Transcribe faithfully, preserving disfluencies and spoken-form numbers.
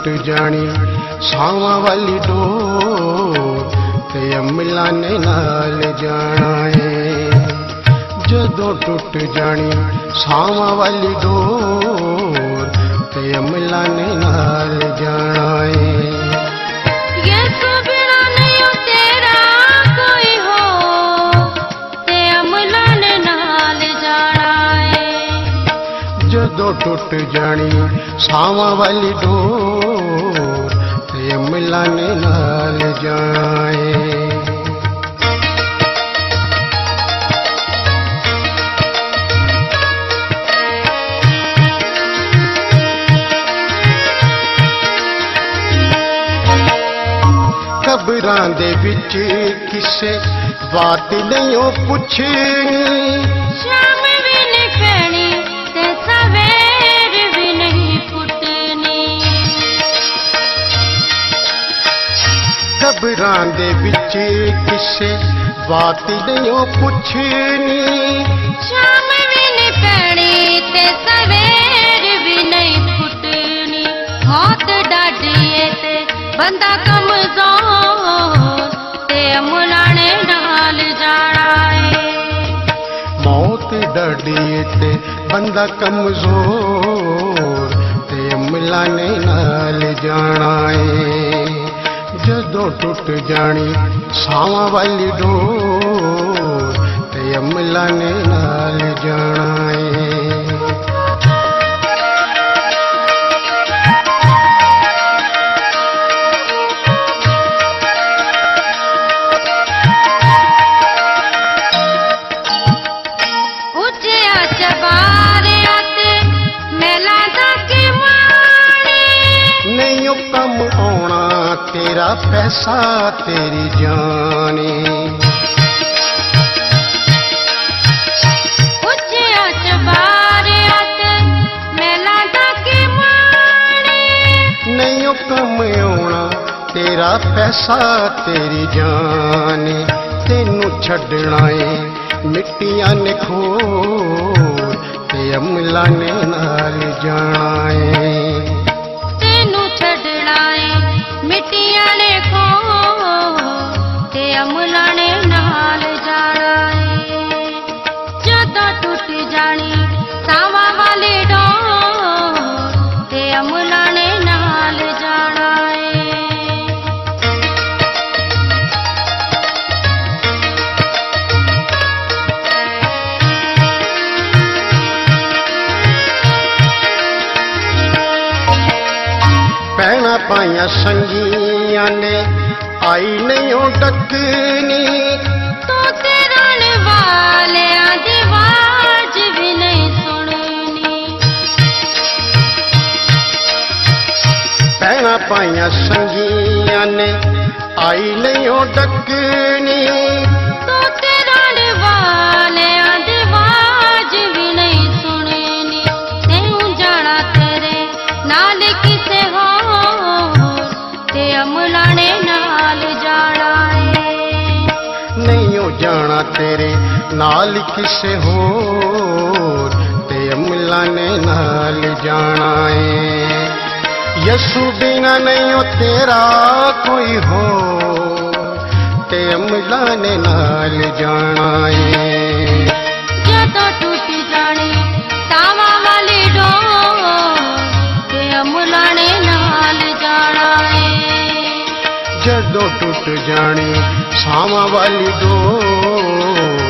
टुट जानी सावां वाली डोर ते अमला ने नाल जाना है। जदों टुट जानी सावां वाली डोर ते अमला ने नाल जाना है। जदों टुट जानी सावां वाली डोर ते अमला ने नाल जाना है। कबरां दे विच किसे बात नहीं ओ पुछनी, शाम भी नहीं पैनी ते सवेर भी नहीं फुटनी। कबरां दे विच किसे बात नहीं ओ पुछनी, शाम भी नहीं पैनी ते सवेर भी नहीं फुटनी। मौत डाढी ते बंदा कमजोर ते अमला ने नाल जाना है। मौत डाढी ते बंदा कमजोर ते अमला ने नाल जाना है। जदों टुट जानी सावां वाली डोर ते अमला ने नाल जाना है। कम आना तेरा पैसा तेरी जाने, उच्चिया चबारे आते मेला दा के माने। नहीं कम आना तेरा पैसा तेरी जाने, तेनू छड़ना है मिट्टियां ने खोर ते अमला ने नाल जाना है। मिट्टियां ने खो ते अमला ने नाल जाना है। जदों टुट जानी सावां वाली डोर ते अमला ने नाल जाना है। पैना पाइया संगियां ने आई नहीं ओ डकनी, तो तेरा वाले दी आवाज भी नहीं सुननी। पैना पाइया संगियां ने आई नहीं ओ डकनी, तो तेरा वाले दी आवाज भी नहीं सुननी। नहीं जाना तेरे नाल किसे हो ते अमला ने नाल जाना है। नहीं हो जाना तेरे नाल किसे होर ते अमला ने नाल जाना है। यसू बिना नहीं हो तेरा कोई हो ते अमला ने नाल जाना है। जदों टूट जानी सावां वाली डोर ते अमला ने नाल जाना है। जदों टुट जानी सावां वाली डोर